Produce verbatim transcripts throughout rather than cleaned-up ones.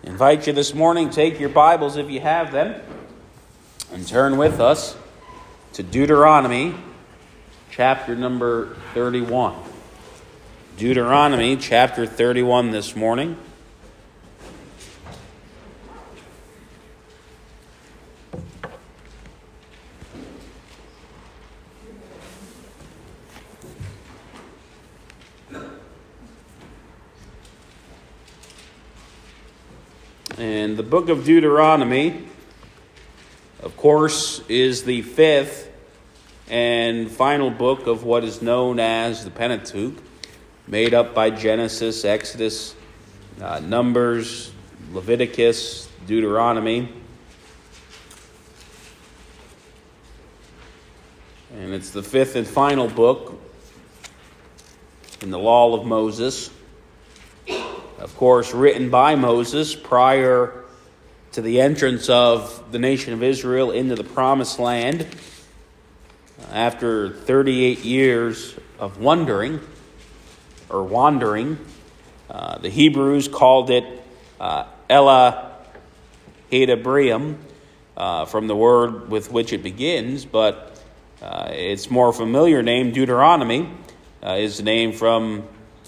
I invite you this morning, take your Bibles if you have them, and turn with us to Deuteronomy chapter number thirty-one. Deuteronomy chapter thirty-one this morning. And the book of Deuteronomy, of course, is the fifth and final book of what is known as the Pentateuch, made up by Genesis, Exodus, uh, Numbers, Leviticus, Deuteronomy. And it's the fifth and final book in the law of Moses. Of course, written by Moses prior to the entrance of the nation of Israel into the Promised Land. After thirty-eight years of wandering, or wandering, uh, the Hebrews called it uh, Ela Hedebrium, uh, from the word with which it begins, but uh, its more familiar name, Deuteronomy, uh, is the name from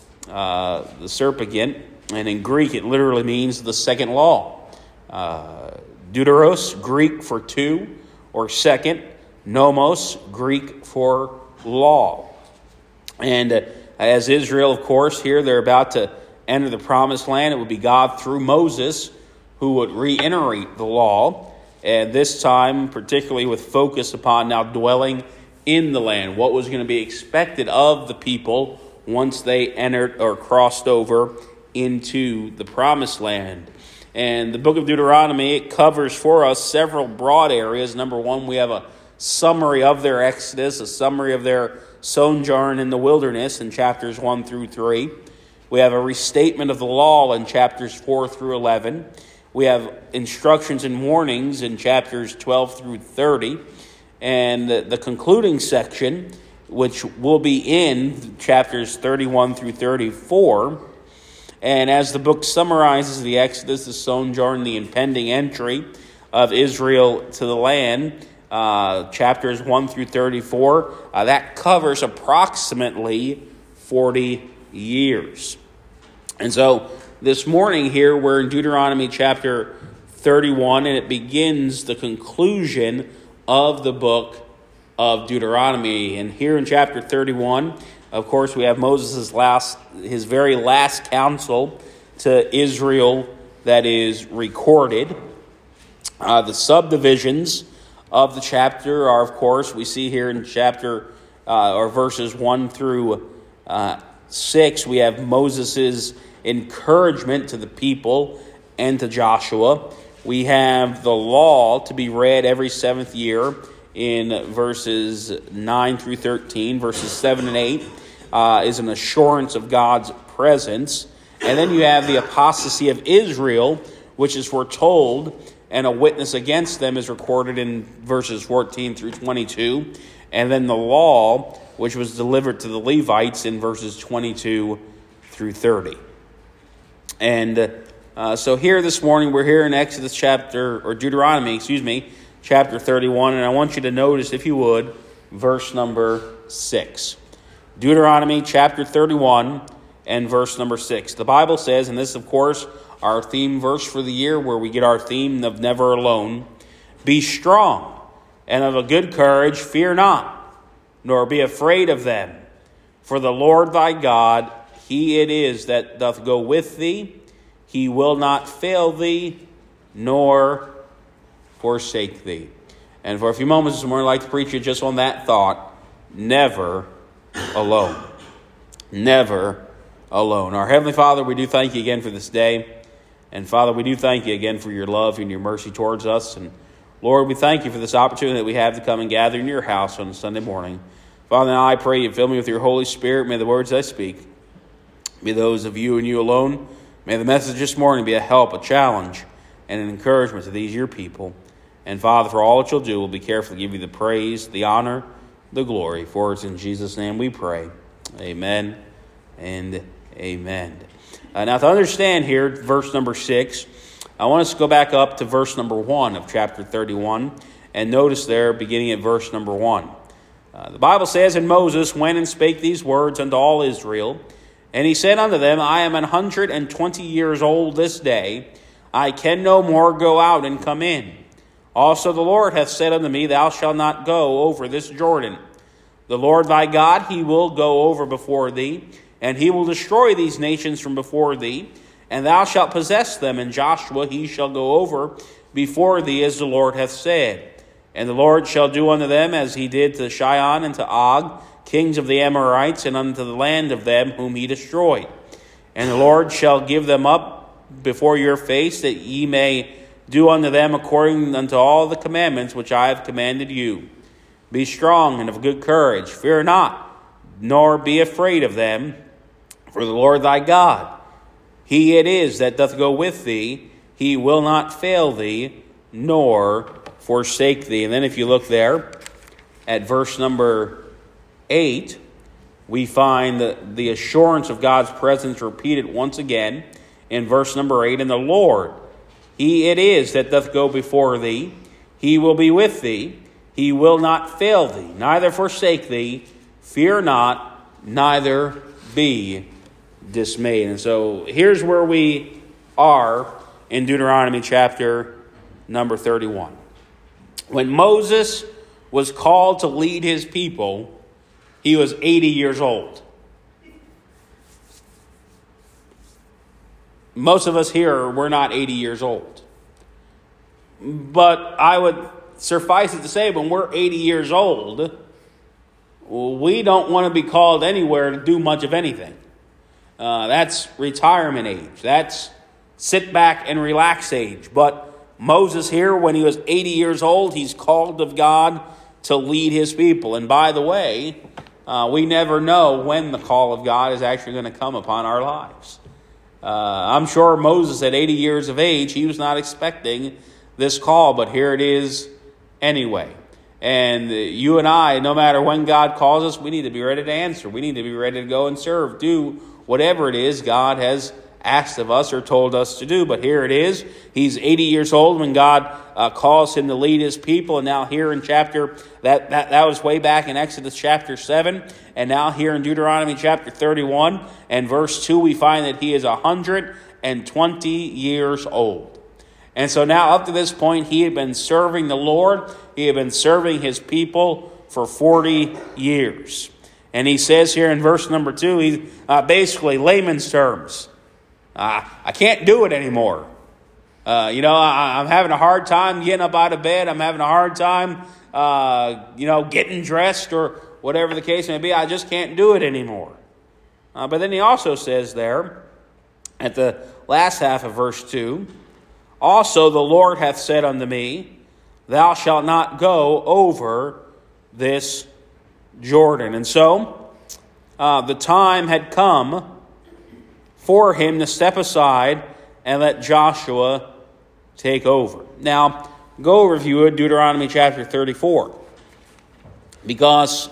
uh, the Septuagint. And in Greek, it literally means the second law. Uh, Deuteros, Greek for two or second. Nomos, Greek for law. And uh, as Israel, of course, here they're about to enter the Promised Land. It would be God through Moses who would reiterate the law. And this time, particularly with focus upon now dwelling in the land. What was going to be expected of the people once they entered or crossed over into the Promised Land. And the book of Deuteronomy, it covers for us several broad areas. Number one, we have a summary of their exodus, a summary of their sojourn in the wilderness in chapters one through three. We have a restatement of the law in chapters four through eleven. We have instructions and warnings in chapters twelve through thirty. And the, the concluding section, which will be in chapters thirty-one through thirty-four. And as the book summarizes the Exodus, the sojourn, the impending entry of Israel to the land, uh, chapters one through thirty-four, uh, that covers approximately forty years. And so this morning here, we're in Deuteronomy chapter thirty-one, and it begins the conclusion of the book of Deuteronomy. And here in chapter thirty-one, of course, we have Moses' last, his very last counsel to Israel that is recorded. Uh, the subdivisions of the chapter are, of course, we see here in chapter uh, or verses one through uh, six. We have Moses' encouragement to the people and to Joshua. We have the law to be read every seventh year in verses nine through thirteen, verses seven and eight. Uh, is an assurance of God's presence. And then you have the apostasy of Israel, which is foretold, and a witness against them is recorded in verses fourteen through twenty-two. And then the law, which was delivered to the Levites in verses twenty-two through thirty. And uh, so here this morning, we're here in Exodus chapter, or Deuteronomy, excuse me, chapter thirty-one. And I want you to notice, if you would, verse number six. Deuteronomy chapter thirty-one and verse number six. The Bible says, and this, of course, our theme verse for the year, where we get our theme of never alone. Be strong and of a good courage, fear not, nor be afraid of them. For the Lord thy God, he it is that doth go with thee. He will not fail thee, nor forsake thee. And for a few moments this morning, I'd like to preach you just on that thought. Never alone. Never alone. Our Heavenly Father, we do thank you again for this day. And Father, we do thank you again for your love and your mercy towards us. And Lord, we thank you for this opportunity that we have to come and gather in your house on a Sunday morning. Father, now I pray you fill me with your Holy Spirit. May the words I speak be those of you and you alone. May the message this morning be a help, a challenge, and an encouragement to these your people. And Father, for all that you'll do, we'll be careful to give you the praise, the honor, the glory. For it's in Jesus' name we pray. Amen and amen. Uh, now to understand here, verse number six, I want us to go back up to verse number one of chapter thirty-one, and notice there, beginning at verse number one. Uh, the Bible says, And Moses went and spake these words unto all Israel, and he said unto them, I am an hundred and twenty years old this day. I can no more go out and come in. Also the Lord hath said unto me, Thou shalt not go over this Jordan. The Lord thy God, he will go over before thee, and he will destroy these nations from before thee, and thou shalt possess them, and Joshua he shall go over before thee, as the Lord hath said. And the Lord shall do unto them as he did to Sihon and to Og, kings of the Amorites, and unto the land of them whom he destroyed. And the Lord shall give them up before your face, that ye may do unto them according unto all the commandments which I have commanded you. Be strong and of good courage, fear not, nor be afraid of them, for the Lord thy God, he it is that doth go with thee, he will not fail thee, nor forsake thee. And then if you look there at verse number eight, we find the, the assurance of God's presence repeated once again in verse number eight. And the Lord, he it is that doth go before thee, he will be with thee, he will not fail thee, neither forsake thee, fear not, neither be dismayed. And so here's where we are in Deuteronomy chapter number thirty-one. When Moses was called to lead his people, he was eighty years old. Most of us here, we're not eighty years old. But I would suffice it to say, when we're eighty years old, we don't want to be called anywhere to do much of anything. Uh, that's retirement age. That's sit back and relax age. But Moses here, when he was eighty years old, he's called of God to lead his people. And by the way, uh, we never know when the call of God is actually going to come upon our lives. Uh, I'm sure Moses at eighty years of age, he was not expecting this call, but here it is anyway. And you and I, no matter when God calls us, we need to be ready to answer. We need to be ready to go and serve, do whatever it is God has asked of us or told us to do. But here it is. He's eighty years old when God uh, calls him to lead his people. And now here in chapter, that, that, that was way back in Exodus chapter seven. And now here in Deuteronomy chapter thirty-one and verse two, we find that he is one hundred twenty years old. And so now up to this point, he had been serving the Lord. He had been serving his people for forty years. And he says here in verse number two, he uh, basically layman's terms, uh, I can't do it anymore. Uh, you know, I, I'm having a hard time getting up out of bed. I'm having a hard time, uh, you know, getting dressed or whatever the case may be. I just can't do it anymore. Uh, but then he also says there at the last half of verse two, Also the Lord hath said unto me, Thou shalt not go over this Jordan. And so uh, the time had come for him to step aside and let Joshua take over. Now, go over, if you would, Deuteronomy chapter thirty-four. Because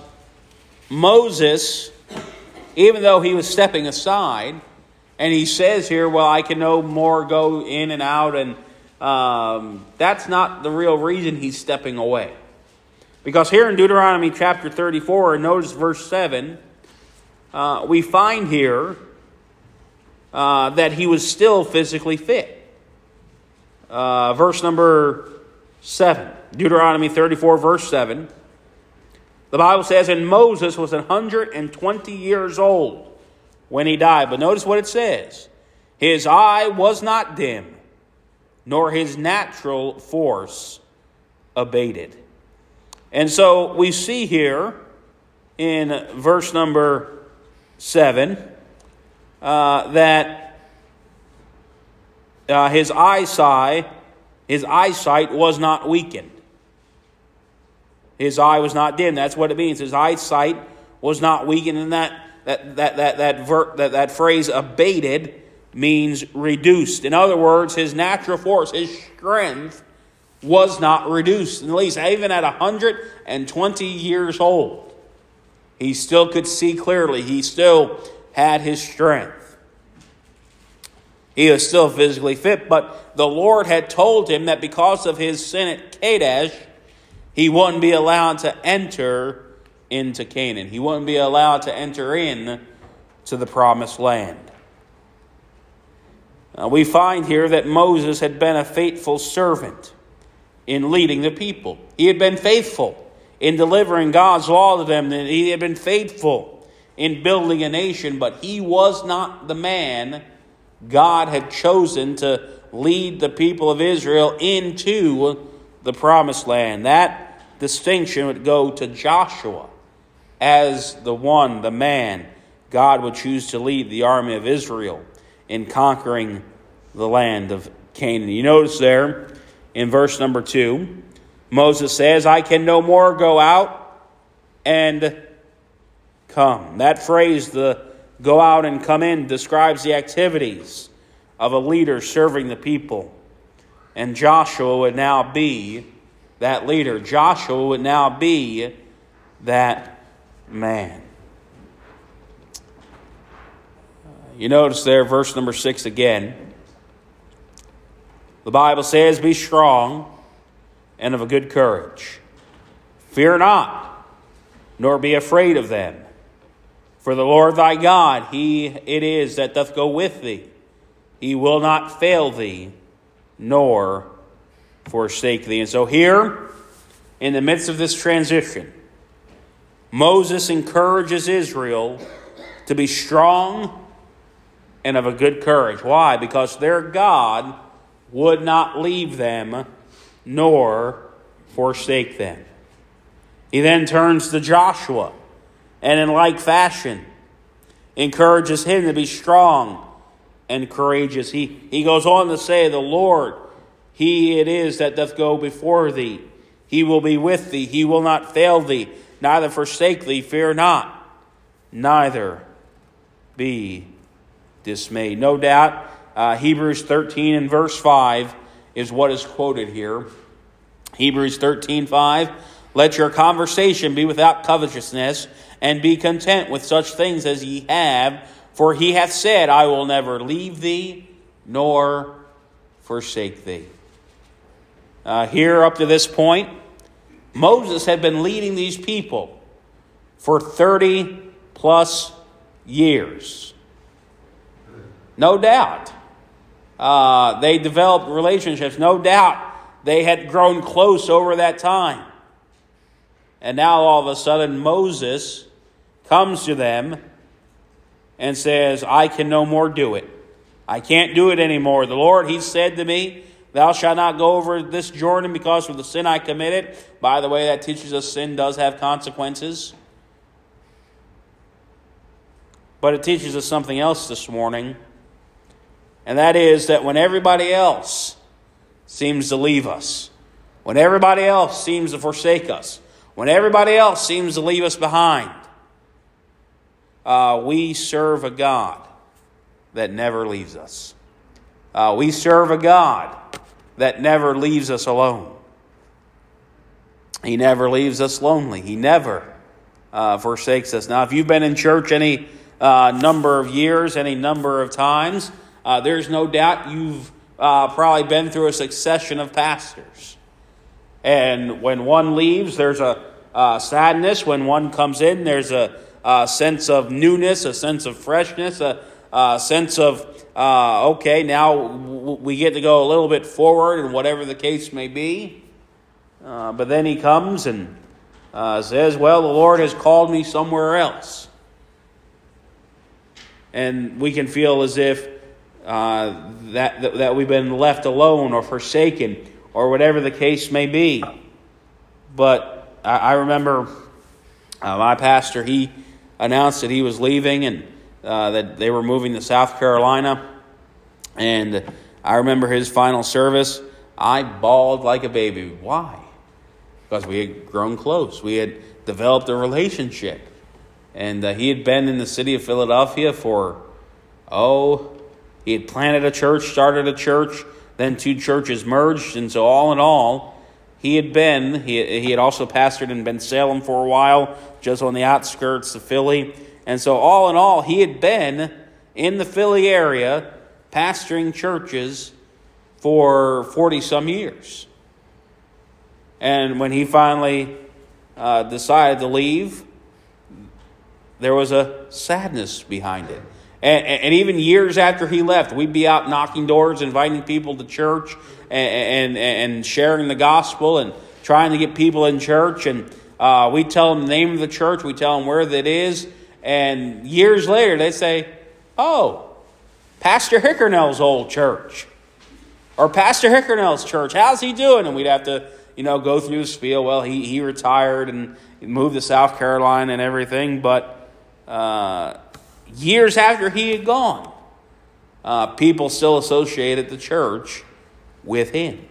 Moses, even though he was stepping aside, and he says here, well, I can no more go in and out, and um, that's not the real reason he's stepping away. Because here in Deuteronomy chapter thirty-four, and notice verse seven, uh, we find here uh, that he was still physically fit. Uh, verse number seven, Deuteronomy thirty-four, verse seven. The Bible says, And Moses was one hundred twenty years old when he died. But notice what it says. His eye was not dim, nor his natural force abated. And so we see here in verse number seven uh, that uh, his eyesight, his eyesight was not weakened. His eye was not dim. That's what it means. His eyesight was not weakened, and that that that that that ver- that, that phrase abated means reduced. In other words, his natural force, his strength, was not reduced. At least even at one hundred twenty years old, he still could see clearly. He still had his strength. He was still physically fit, but the Lord had told him that because of his sin at Kadesh, he wouldn't be allowed to enter into Canaan. He wouldn't be allowed to enter in to the promised land. Uh, we find here that Moses had been a faithful servant in leading the people. He had been faithful in delivering God's law to them. He had been faithful in building a nation, but he was not the man God had chosen to lead the people of Israel into the promised land. That distinction would go to Joshua as the one, the man, God would choose to lead the army of Israel in conquering the land of Canaan. You notice there in verse number two, Moses says, I can no more go out and come. That phrase, the go out and come in, describes the activities of a leader serving the people. And Joshua would now be that leader. Joshua would now be that man. You notice there, verse number six again. The Bible says, be strong and of a good courage. Fear not, nor be afraid of them. For the Lord thy God, he it is that doth go with thee. He will not fail thee, nor forsake thee. And so here, in the midst of this transition, Moses encourages Israel to be strong and of a good courage. Why? Because their God would not leave them, nor forsake them. He then turns to Joshua, and in like fashion, encourages him to be strong and courageous. He, he goes on to say, the Lord, he it is that doth go before thee. He will be with thee. He will not fail thee, neither forsake thee. Fear not, neither be dismayed. No doubt, uh, Hebrews thirteen and verse five is what is quoted here. Hebrews thirteen five, let your conversation be without covetousness, and be content with such things as ye have. For he hath said, I will never leave thee, nor forsake thee. Uh, here up to this point, Moses had been leading these people for thirty plus years. No doubt. Uh, they developed relationships. No doubt they had grown close over that time. And now all of a sudden Moses comes to them and says, I can no more do it. I can't do it anymore. The Lord, he said to me, thou shalt not go over this Jordan because of the sin I committed. By the way, that teaches us sin does have consequences. But it teaches us something else this morning. And that is that when everybody else seems to leave us, when everybody else seems to forsake us, when everybody else seems to leave us behind, uh, we serve a God that never leaves us. Uh, we serve a God that never leaves us alone. He never leaves us lonely. He never uh, forsakes us. Now, if you've been in church any uh, number of years, any number of times, uh, there's no doubt you've uh, probably been through a succession of pastors. And when one leaves, there's a uh, sadness. When one comes in, there's a, a sense of newness, a sense of freshness, a, a sense of, uh, okay, now w- we get to go a little bit forward, and whatever the case may be. Uh, but then he comes and uh, says, well, the Lord has called me somewhere else. And we can feel as if uh, that, that, that we've been left alone or forsaken or whatever the case may be. But I, I remember uh, my pastor, he announced that he was leaving and uh, that they were moving to South Carolina. And I remember his final service. I bawled like a baby. Why? Because we had grown close. We had developed a relationship. And uh, he had been in the city of Philadelphia for, oh, he had planted a church, started a church, then two churches merged. And so all in all, he had been, he, he had also pastored in Bensalem for a while, just on the outskirts of Philly. And so all in all, he had been in the Philly area pastoring churches for forty-some years. And when he finally uh, decided to leave, there was a sadness behind it. And, and even years after he left, we'd be out knocking doors, inviting people to church, and, and, and sharing the gospel, and trying to get people in church. And uh, we tell them the name of the church, we tell them where that is. And years later, they say, "Oh, Pastor Hickernell's old church, or Pastor Hickernell's church. How's he doing?" And we'd have to, you know, go through the spiel. Well, he he retired and moved to South Carolina and everything. But uh, years after he had gone, uh, people still associated the church with him.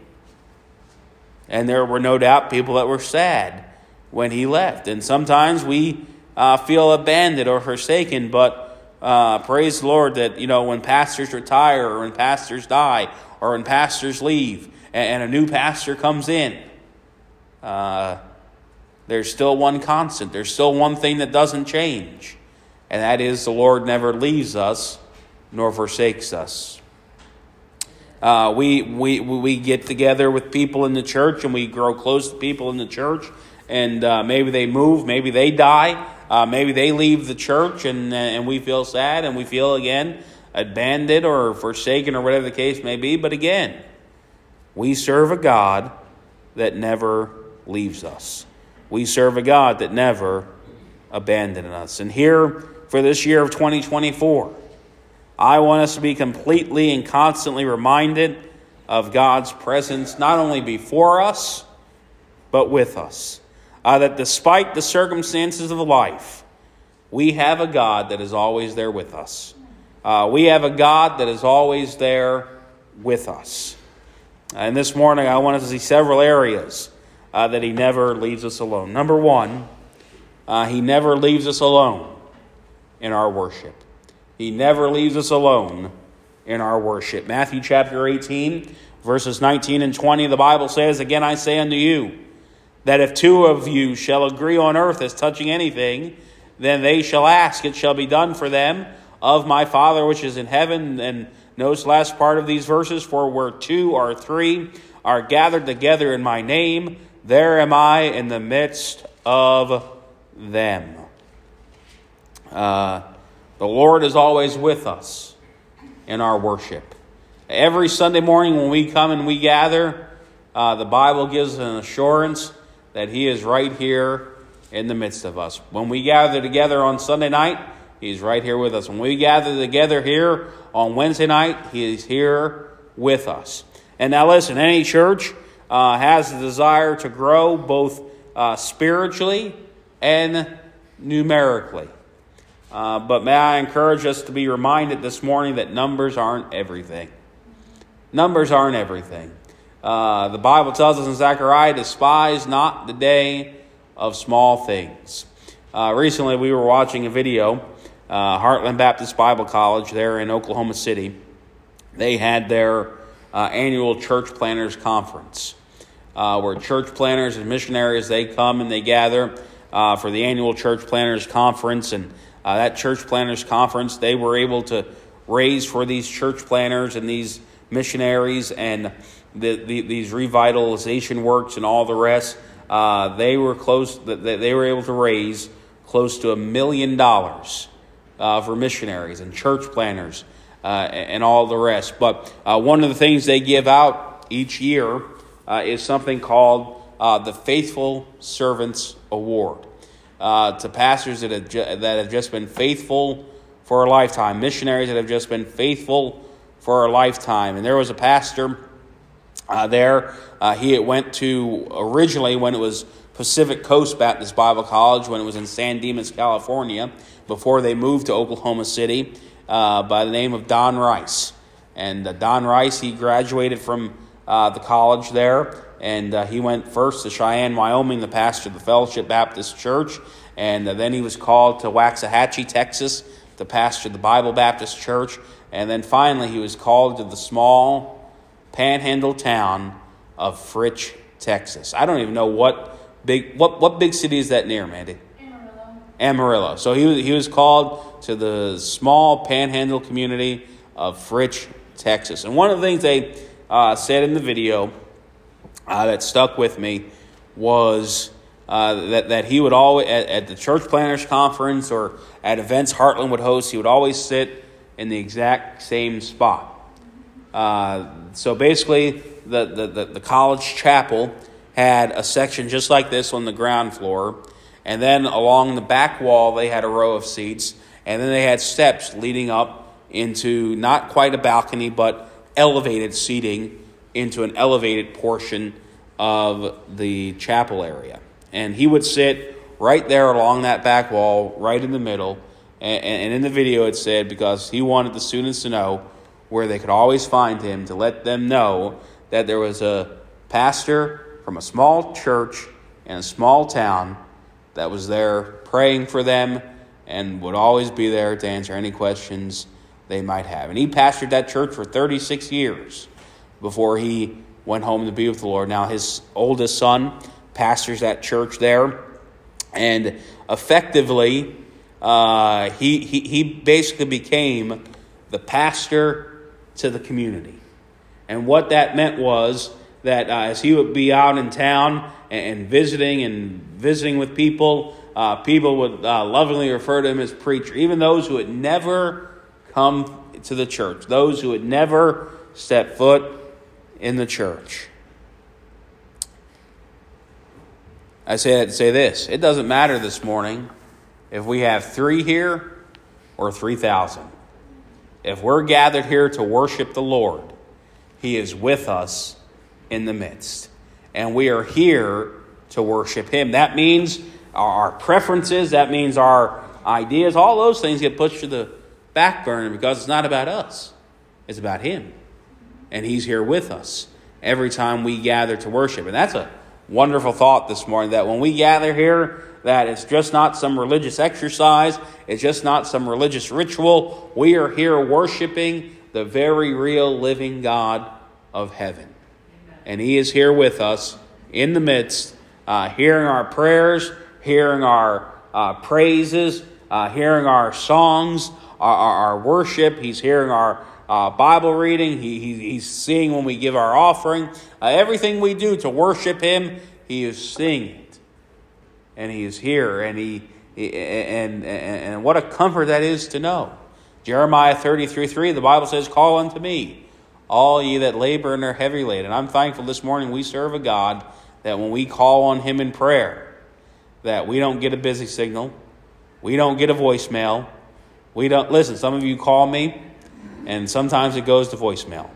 And there were no doubt people that were sad when he left. And sometimes we uh, feel abandoned or forsaken, but Uh, praise the Lord that, you know, when pastors retire, or when pastors die, or when pastors leave, and, and a new pastor comes in, uh, there's still one constant. There's still one thing that doesn't change, and that is the Lord never leaves us nor forsakes us. Uh, we we we get together with people in the church, and we grow close to people in the church, and uh, maybe they move, maybe they die. Uh, maybe they leave the church, and and we feel sad, and we feel, again, abandoned or forsaken, or whatever the case may be. But again, we serve a God that never leaves us. We serve a God that never abandoned us. And here, for this year of twenty twenty-four, I want us to be completely and constantly reminded of God's presence, not only before us, but with us. Uh, that despite the circumstances of life, we have a God that is always there with us. Uh, we have a God that is always there with us. And this morning, I want us to see several areas uh, that he never leaves us alone. Number one, uh, he never leaves us alone in our worship. He never leaves us alone in our worship. Matthew chapter eighteen, verses nineteen and twenty, the Bible says, "Again I say unto you, that if two of you shall agree on earth as touching anything, then they shall ask, it shall be done for them of my Father which is in heaven." And notice the last part of these verses, "For where two or three are gathered together in my name, there am I in the midst of them." Uh, the Lord is always with us in our worship. Every Sunday morning when we come and we gather, uh, the Bible gives an assurance that he is right here in the midst of us. When we gather together on Sunday night, he's right here with us. When we gather together here on Wednesday night, he is here with us. And now listen, any church uh, has a desire to grow both uh, spiritually and numerically. Uh, but may I encourage us to be reminded this morning that numbers aren't everything. Numbers aren't everything. Uh, the Bible tells us in Zechariah, "Despise not the day of small things." Uh, recently, we were watching a video, uh, Heartland Baptist Bible College there in Oklahoma City. They had their uh, annual Church Planners Conference, uh, where church planners and missionaries, they come and they gather uh, for the annual Church Planners Conference. And uh, that Church Planners Conference, they were able to raise for these church planners and these missionaries and The, the, these revitalization works and all the rest, uh, they were close. They were able to raise close to a million dollars uh, for missionaries and church planners uh, and all the rest. But uh, one of the things they give out each year uh, is something called uh, the Faithful Servants Award uh, to pastors that have ju- that have just been faithful for a lifetime, missionaries that have just been faithful for a lifetime. And there was a pastor. Uh, there, uh, he went to originally when it was Pacific Coast Baptist Bible College, when it was in San Dimas, California, before they moved to Oklahoma City, uh, by the name of Don Rice. And uh, Don Rice, he graduated from uh, the college there, and uh, he went first to Cheyenne, Wyoming, the pastor of the Fellowship Baptist Church, and uh, then he was called to Waxahachie, Texas, to pastor the Bible Baptist Church, and then finally he was called to the small panhandle town of Fritch, Texas. I don't even know what big what what big city is that near, Mandy? Amarillo. Amarillo. So he was he was called to the small panhandle community of Fritch, Texas. And one of the things they uh, said in the video uh, that stuck with me was uh, that, that he would always, at, at the church planners conference or at events Heartland would host, he would always sit in the exact same spot. Uh, so basically, the, the, the, the college chapel had a section just like this on the ground floor, and then along the back wall they had a row of seats, and then they had steps leading up into not quite a balcony, but elevated seating into an elevated portion of the chapel area. And he would sit right there along that back wall, right in the middle, and, and in the video it said, because he wanted the students to know where they could always find him, to let them know that there was a pastor from a small church in a small town that was there praying for them and would always be there to answer any questions they might have. And he pastored that church for thirty-six years before he went home to be with the Lord. Now his oldest son pastors that church there, and effectively uh, he, he he basically became the pastor to the community. And what that meant was that uh, as he would be out in town and, and visiting and visiting with people, uh, people would uh, lovingly refer to him as preacher. Even those who had never come to the church, those who had never stepped foot in the church. I say that to say this: it doesn't matter this morning if we have three here or three thousand. If we're gathered here to worship the Lord, He is with us in the midst. And we are here to worship Him. That means our preferences, that means our ideas, all those things get pushed to the back burner because it's not about us. It's about Him. And He's here with us every time we gather to worship. And that's a wonderful thought this morning, that when we gather here, that it's just not some religious exercise, it's just not some religious ritual. We are here worshiping the very real living God of heaven. Amen. And He is here with us in the midst, uh, hearing our prayers, hearing our uh, praises, uh, hearing our songs, our, our, our worship. He's hearing our uh, Bible reading. He, he, he's seeing when we give our offering. Uh, everything we do to worship Him, He is seeing it. And He is here, and he, he and, and and what a comfort that is to know. Jeremiah thirty-three three, the Bible says, "Call unto me, all ye that labor and are heavy laden." And I'm thankful this morning we serve a God that when we call on Him in prayer, that we don't get a busy signal, we don't get a voicemail. We don't listen. Some of you call me, and sometimes it goes to voicemail.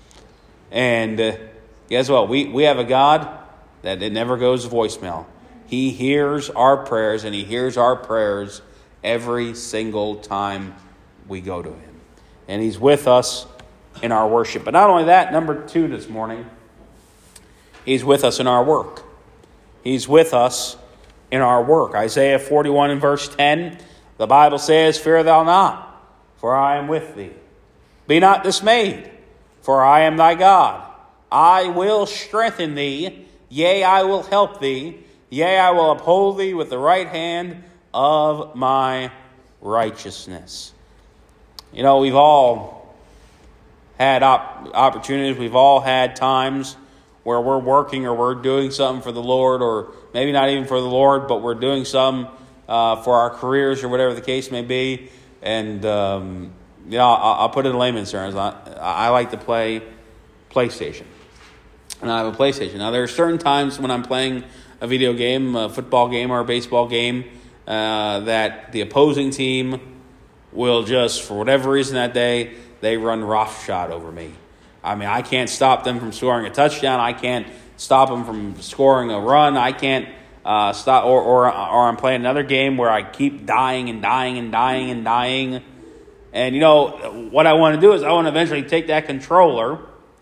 And uh, guess what? We we have a God that it never goes to voicemail. He hears our prayers, and He hears our prayers every single time we go to Him. And He's with us in our worship. But not only that, number two this morning, He's with us in our work. He's with us in our work. Isaiah forty-one and verse ten, the Bible says, "Fear thou not, for I am with thee. Be not dismayed, for I am thy God. I will strengthen thee, yea, I will help thee. Yea, I will uphold thee with the right hand of my righteousness." You know, we've all had op- opportunities. We've all had times where we're working or we're doing something for the Lord, or maybe not even for the Lord, but we're doing something uh, for our careers or whatever the case may be. And, um, you know, I'll, I'll put it in layman's terms. I, I like to play PlayStation. And I have a PlayStation. Now, there are certain times when I'm playing a video game, a football game or a baseball game, uh, that the opposing team will just, for whatever reason that day, they run roughshod over me. I mean, I can't stop them from scoring a touchdown. I can't stop them from scoring a run. I can't uh, stop, or, or or I'm playing another game where I keep dying and dying and dying and dying. And, you know, what I want to do is I want to eventually take that controller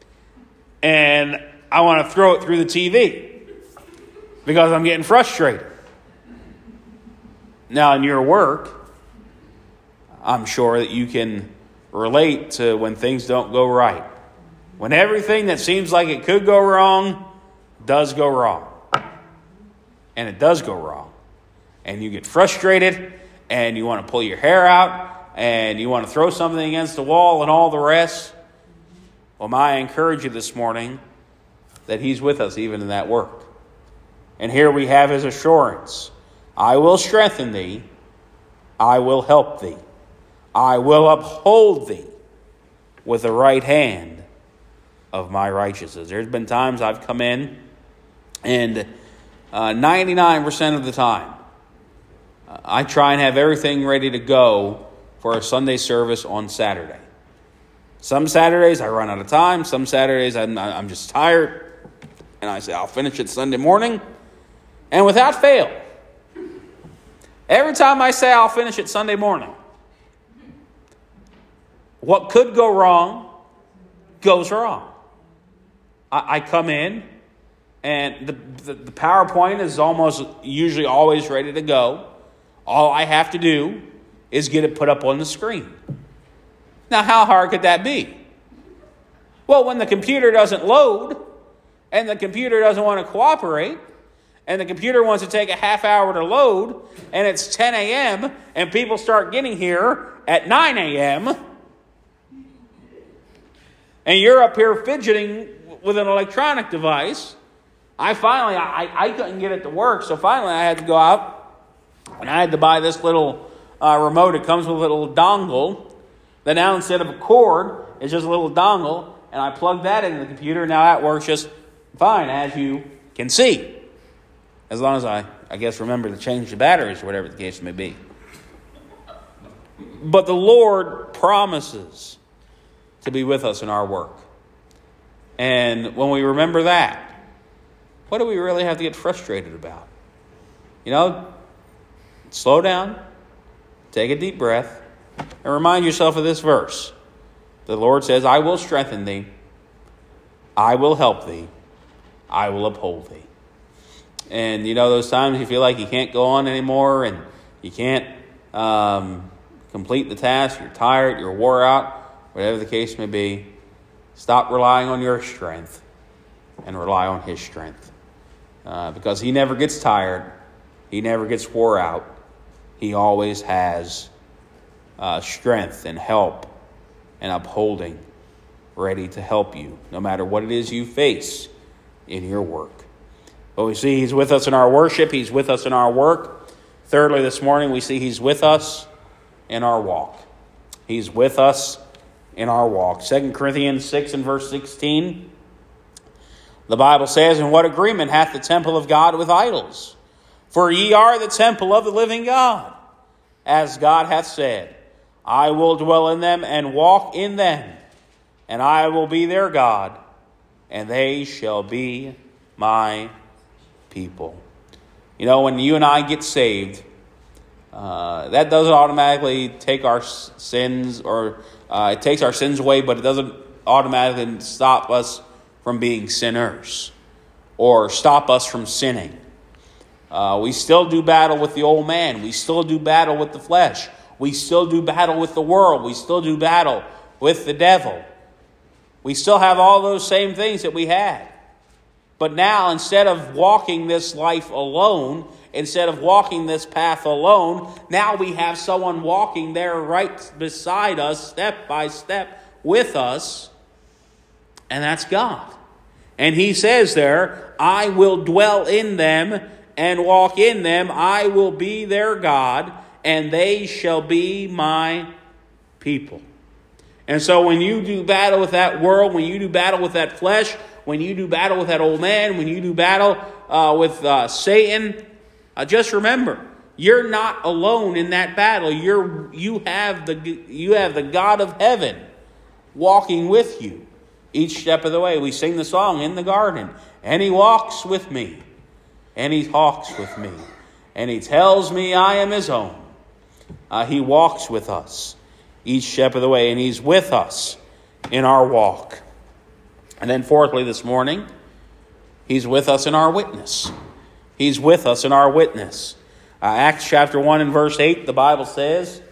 and I want to throw it through the T V. Because I'm getting frustrated. Now, in your work, I'm sure that you can relate to when things don't go right. When everything that seems like it could go wrong does go wrong. And it does go wrong. And you get frustrated, and you want to pull your hair out, and you want to throw something against the wall and all the rest. Well, may I encourage you this morning that he's with us even in that work. And here we have his assurance. I will strengthen thee. I will help thee. I will uphold thee with the right hand of my righteousness. There's been times I've come in and uh, ninety-nine percent of the time uh, I try and have everything ready to go for a Sunday service on Saturday. Some Saturdays I run out of time. Some Saturdays I'm, I'm just tired. And I say, I'll finish it Sunday morning. And without fail, every time I say I'll finish it Sunday morning, what could go wrong goes wrong. I, I come in, and the, the, the PowerPoint is almost usually always ready to go. All I have to do is get it put up on the screen. Now, how hard could that be? Well, when the computer doesn't load, and the computer doesn't want to cooperate, and the computer wants to take a half hour to load, and it's ten a.m., and people start getting here at nine a.m., and you're up here fidgeting with an electronic device, I finally, I, I couldn't get it to work, so finally I had to go out, and I had to buy this little uh, remote. It comes with a little dongle. Then now instead of a cord, it's just a little dongle, and I plugged that into the computer. Now that works just fine, as you can see. As long as I, I guess, remember to change the batteries or whatever the case may be. But the Lord promises to be with us in our work. And when we remember that, what do we really have to get frustrated about? You know, slow down, take a deep breath, and remind yourself of this verse. The Lord says, I will strengthen thee, I will help thee, I will uphold thee. And you know, those times you feel like you can't go on anymore and you can't um, complete the task, you're tired, you're wore out, whatever the case may be, stop relying on your strength and rely on his strength. Uh, because he never gets tired, he never gets wore out. He always has uh, strength and help and upholding ready to help you, no matter what it is you face in your work. But we see he's with us in our worship. He's with us in our work. Thirdly, this morning, we see he's with us in our walk. He's with us in our walk. Second Corinthians six and verse sixteen. The Bible says, and what agreement hath the temple of God with idols? For ye are the temple of the living God. As God hath said, I will dwell in them and walk in them, and I will be their God, and they shall be my people. You know, when you and I get saved, uh, that doesn't automatically take our sins, or uh, it takes our sins away, but it doesn't automatically stop us from being sinners or stop us from sinning. Uh, we still do battle with the old man. We still do battle with the flesh. We still do battle with the world. We still do battle with the devil. We still have all those same things that we had. But now, instead of walking this life alone, instead of walking this path alone, now we have someone walking there right beside us, step by step, with us, and that's God. And he says there, I will dwell in them and walk in them. I will be their God, and they shall be my people. And so when you do battle with that world, when you do battle with that flesh, when you do battle with that old man, when you do battle uh, with uh, Satan, uh, just remember, you're not alone in that battle. You're you have the you have the God of heaven walking with you each step of the way. We sing the song in the garden, and he walks with me, and he talks with me, and he tells me I am his own. Uh, he walks with us each step of the way, and he's with us in our walk. And then fourthly this morning, he's with us in our witness. He's with us in our witness. Uh, Acts chapter one and verse eight, the Bible says,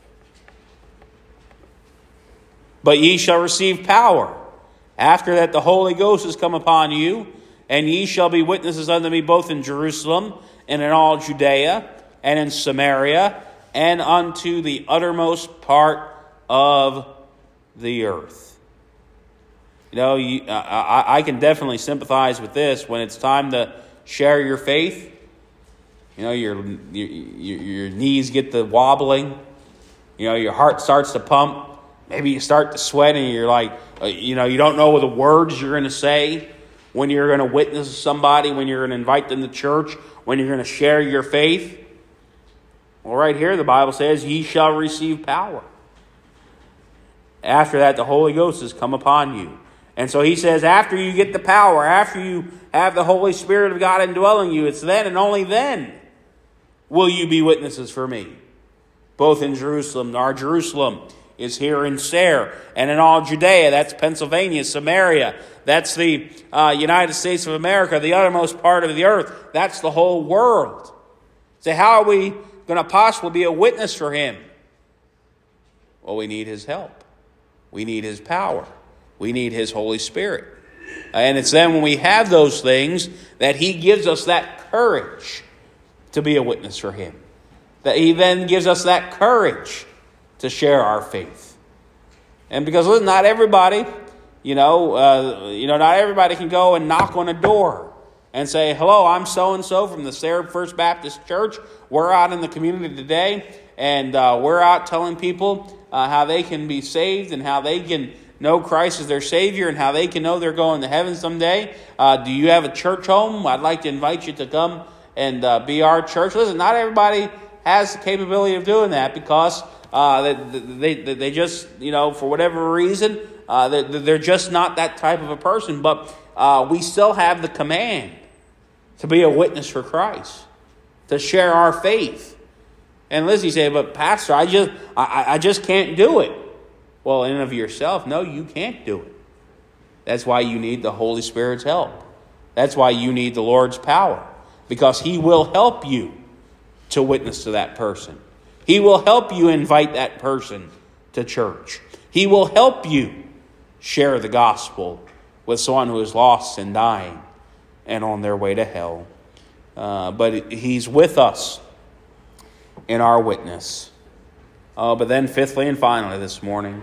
but ye shall receive power. After that the Holy Ghost is come upon you, and ye shall be witnesses unto me both in Jerusalem and in all Judea and in Samaria and unto the uttermost part of the earth. You know, you, I, I can definitely sympathize with this when it's time to share your faith. You know, your, your your knees get the wobbling. You know, your heart starts to pump. Maybe you start to sweat and you're like, uh, you know, you don't know the words you're going to say when you're going to witness somebody, when you're going to invite them to church, when you're going to share your faith. Well, right here, the Bible says, ye shall receive power. After that, the Holy Ghost has come upon you. And so he says, after you get the power, after you have the Holy Spirit of God indwelling you, it's then and only then will you be witnesses for me. Both in Jerusalem, our Jerusalem is here in Sayre, and in all Judea, that's Pennsylvania, Samaria, that's the uh, United States of America, the uttermost part of the earth, that's the whole world. So how are we going to possibly be a witness for him? Well, we need his help. We need his power. We need his Holy Spirit. And it's then when we have those things that he gives us that courage to be a witness for him. That he then gives us that courage to share our faith. And because listen, not everybody, you know, uh, you know, not everybody can go and knock on a door and say, hello, I'm so-and-so from the Sayre First Baptist Church. We're out in the community today, and uh, we're out telling people uh, how they can be saved and how they can know Christ as their Savior and how they can know they're going to heaven someday. Uh, do you have a church home? I'd like to invite you to come and uh, be our church. Listen, not everybody has the capability of doing that because uh, they, they, they just, you know, for whatever reason, uh, they're just not that type of a person. But uh, we still have the command to be a witness for Christ, to share our faith. And listen, you say, but Pastor, I just, I, I just can't do it. Well, in and of yourself, no, you can't do it. That's why you need the Holy Spirit's help. That's why you need the Lord's power, because he will help you to witness to that person. He will help you invite that person to church. He will help you share the gospel with someone who is lost and dying and on their way to hell. Uh, but he's with us in our witness. Uh, but then fifthly and finally this morning,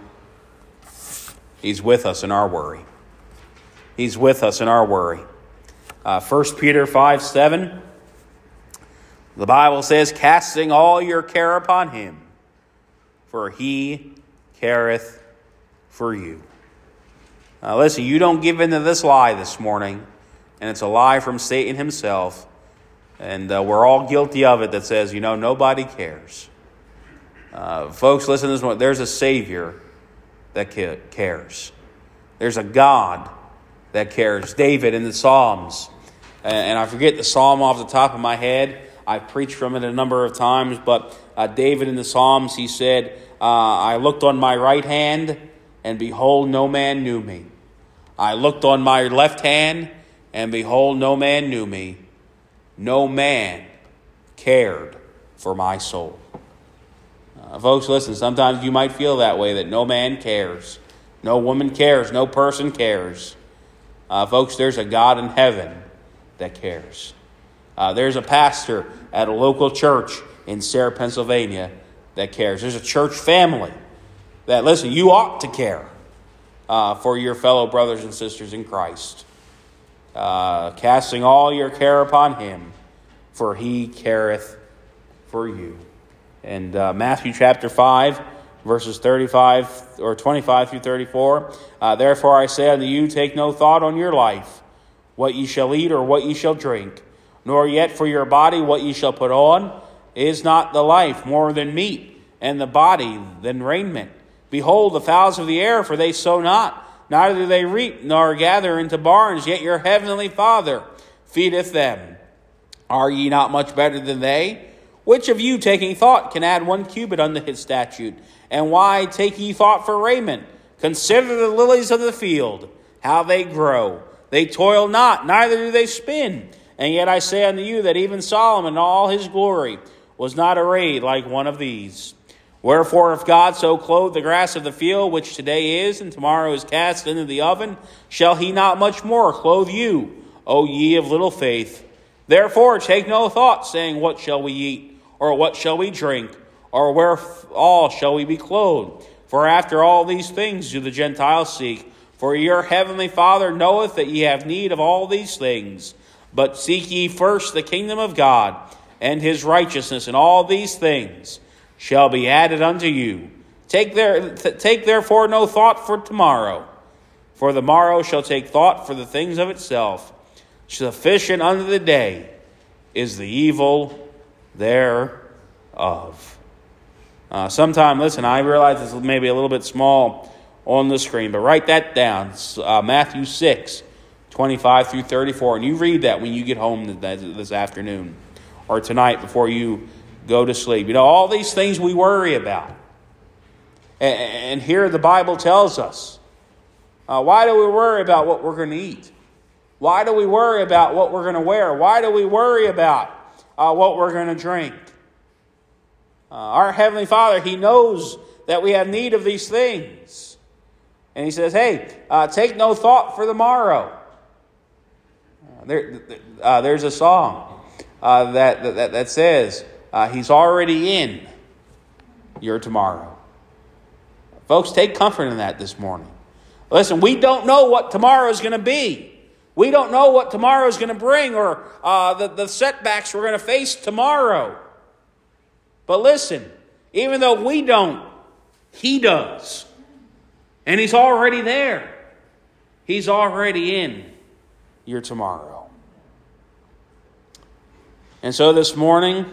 he's with us in our worry. He's with us in our worry. Uh, First Peter five seven, the Bible says, casting all your care upon him, for he careth for you. Now listen, you don't give in to this lie this morning, and it's a lie from Satan himself, and uh, we're all guilty of it, that says, you know, nobody cares. Uh, folks, listen to this one. There's a Savior that cares. There's a God that cares. David in the Psalms, and I forget the psalm off the top of my head. I've preached from it a number of times, but uh, David in the Psalms, he said, uh, I looked on my right hand, and behold, no man knew me. I looked on my left hand, and behold, no man knew me. No man cared for my soul. Uh, folks, listen, sometimes you might feel that way, that no man cares. No woman cares. No person cares. Uh, folks, there's a God in heaven that cares. Uh, there's a pastor at a local church in Sayre, Pennsylvania that cares. There's a church family that, listen, you ought to care uh, for your fellow brothers and sisters in Christ. Uh, casting all your care upon him, for he careth for you. And uh, Matthew chapter five, verses thirty-five or twenty-five through thirty-four. Uh, Therefore I say unto you, take no thought on your life, what ye shall eat or what ye shall drink, nor yet for your body what ye shall put on. Is not the life more than meat, and the body than raiment? Behold the fowls of the air, for they sow not, neither do they reap, nor gather into barns, yet your heavenly Father feedeth them. Are ye not much better than they? Which of you, taking thought, can add one cubit unto his statute? And why take ye thought for raiment? Consider the lilies of the field, how they grow. They toil not, neither do they spin. And yet I say unto you that even Solomon in all his glory was not arrayed like one of these. Wherefore, if God so clothe the grass of the field, which today is, and tomorrow is cast into the oven, shall he not much more clothe you, O ye of little faith? Therefore take no thought, saying, what shall we eat? Or what shall we drink? Or wherewithal shall we be clothed? For after all these things do the Gentiles seek. For your heavenly Father knoweth that ye have need of all these things. But seek ye first the kingdom of God and his righteousness, and all these things shall be added unto you. Take, there, take therefore no thought for tomorrow, for the morrow shall take thought for the things of itself. Sufficient unto the day is the evil thereof. Uh, sometime, listen, I realize this is maybe a little bit small on the screen, but write that down. It's, uh, Matthew six, twenty-five through thirty-four, and you read that when you get home this afternoon or tonight before you go to sleep. You know, all these things we worry about. And here the Bible tells us, uh, why do we worry about what we're going to eat? Why do we worry about what we're going to wear? Why do we worry about uh, what we're going to drink? Uh, our Heavenly Father, He knows that we have need of these things. And He says, hey, uh, take no thought for the morrow. Uh, there, uh, there's a song uh, that, that, that says, uh, He's already in your tomorrow. Folks, take comfort in that this morning. Listen, we don't know what tomorrow is going to be. We don't know what tomorrow is going to bring or uh, the, the setbacks we're going to face tomorrow. But listen, even though we don't, He does. And He's already there. He's already in your tomorrow. And so this morning,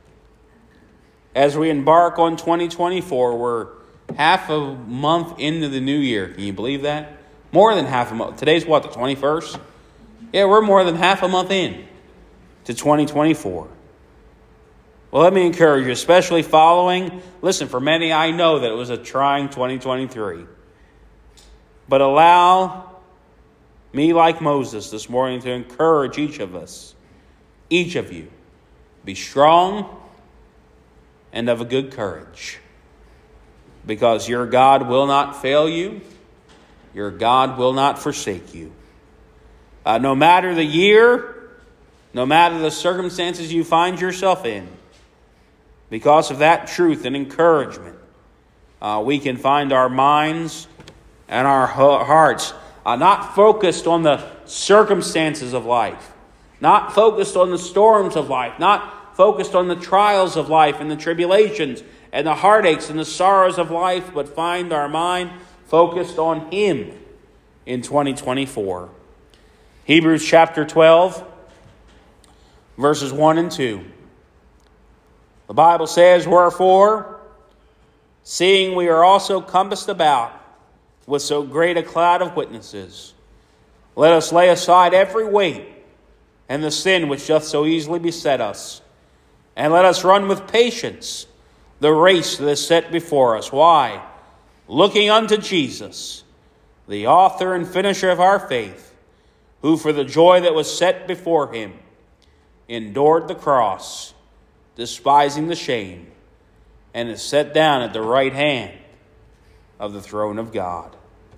as we embark on twenty twenty-four, we're half a month into the new year. Can you believe that? More than half a month. Today's what, the twenty-first? Yeah, we're more than half a month in to twenty twenty-four. Well, let me encourage you, especially following. Listen, for many, I know that it was a trying twenty twenty-three. But allow me, like Moses this morning, to encourage each of us, each of you, be strong and of a good courage. Because your God will not fail you. Your God will not forsake you. Uh, no matter the year, no matter the circumstances you find yourself in, because of that truth and encouragement, uh, we can find our minds and our hearts uh, not focused on the circumstances of life, not focused on the storms of life, not focused on the trials of life and the tribulations and the heartaches and the sorrows of life, but find our mind focused on Him in twenty twenty-four. Hebrews chapter twelve, verses one and two. The Bible says, wherefore, seeing we are also compassed about with so great a cloud of witnesses, let us lay aside every weight and the sin which doth so easily beset us, and let us run with patience the race that is set before us. Why? Looking unto Jesus, the author and finisher of our faith, who for the joy that was set before Him endured the cross, despising the shame, and is set down at the right hand of the throne of God.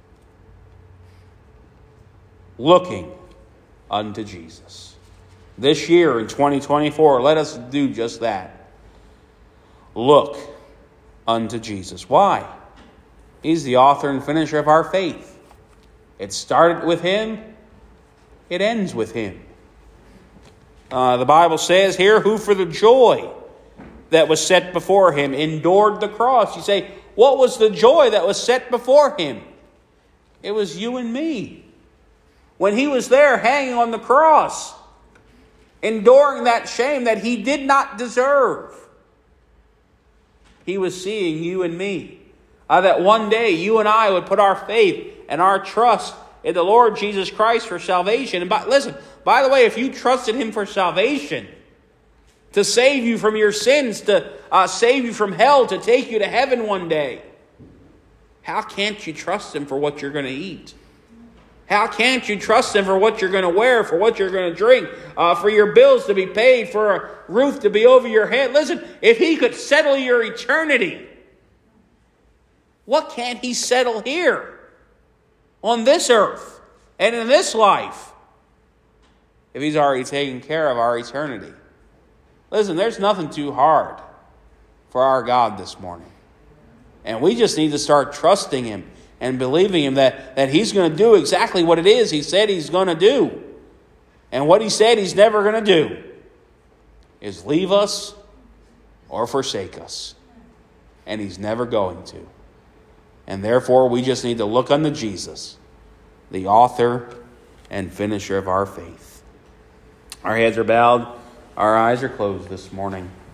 Looking unto Jesus. This year in twenty twenty-four, let us do just that. Look unto Jesus. Why? He's the author and finisher of our faith. It started with Him. It ends with Him. Uh, the Bible says here, who for the joy that was set before Him endured the cross. You say, what was the joy that was set before Him? It was you and me. When He was there hanging on the cross, enduring that shame that He did not deserve, He was seeing you and me. Uh, that one day you and I would put our faith and our trust in the Lord Jesus Christ for salvation. And by, listen, by the way, if you trusted Him for salvation, to save you from your sins, to uh, save you from hell, to take you to heaven one day, how can't you trust Him for what you're going to eat? How can't you trust Him for what you're going to wear, for what you're going to drink, uh, for your bills to be paid, for a roof to be over your head? Listen, if He could settle your eternity, what can't He settle here on this earth and in this life if He's already taken care of our eternity? Listen, there's nothing too hard for our God this morning. And we just need to start trusting Him and believing him that, that he's going to do exactly what it is he said he's going to do. And what he said he's never going to do is leave us or forsake us. And he's never going to. And therefore, we just need to look unto Jesus, the author and finisher of our faith. Our heads are bowed. Our eyes are closed this morning.